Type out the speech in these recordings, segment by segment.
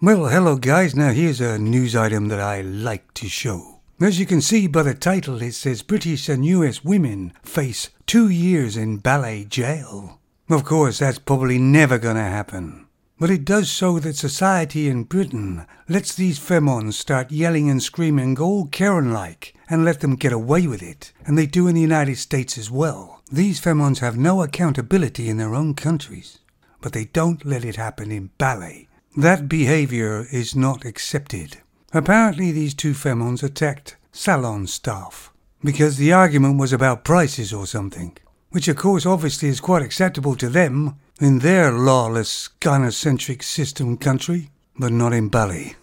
Well, hello guys, now here's a news item that I like to show. As you can see by the title, it says British and US women face 2 years in ballet jail. Of course, that's probably never gonna happen. But it does show that society in Britain lets these femons start yelling and screaming all Karen-like and let them get away with it. And they do in the United States as well. These femons have no accountability in their own countries, but they don't let it happen in ballet. That behavior is not accepted. Apparently these two femons attacked salon staff because the argument was about prices or something, which of course obviously is quite acceptable to them in their lawless, gynocentric system country, but not in ballet.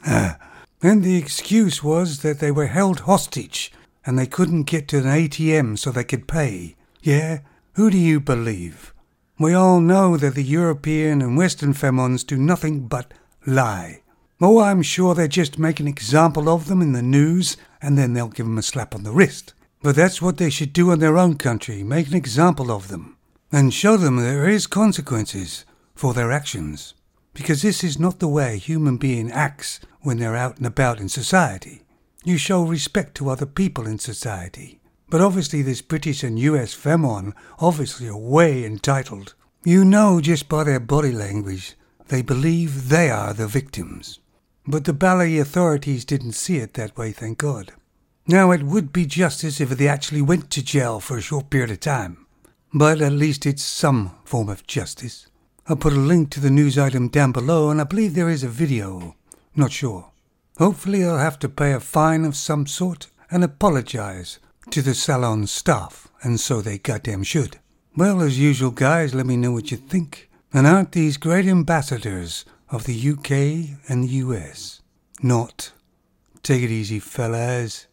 And the excuse was that they were held hostage and they couldn't get to an ATM so they could pay. Yeah? Who do you believe? We all know that the European and Western femons do nothing but lie. Oh, I'm sure they just make an example of them in the news and then they'll give them a slap on the wrist. But that's what they should do in their own country, make an example of them and show them there is consequences for their actions. Because this is not the way a human being acts when they're out and about in society. You show respect to other people in society. But obviously this British and US femon obviously are way entitled. You know just by their body language, they believe they are the victims. But the ballet authorities didn't see it that way, thank God. Now it would be justice if they actually went to jail for a short period of time. But at least it's some form of justice. I'll put a link to the news item down below and I believe there is a video. Not sure. Hopefully they'll have to pay a fine of some sort and apologize to the salon staff, and so they goddamn should. Well, as usual guys, let me know what you think. And aren't these great ambassadors of the UK and the US? Not. Take it easy, fellas.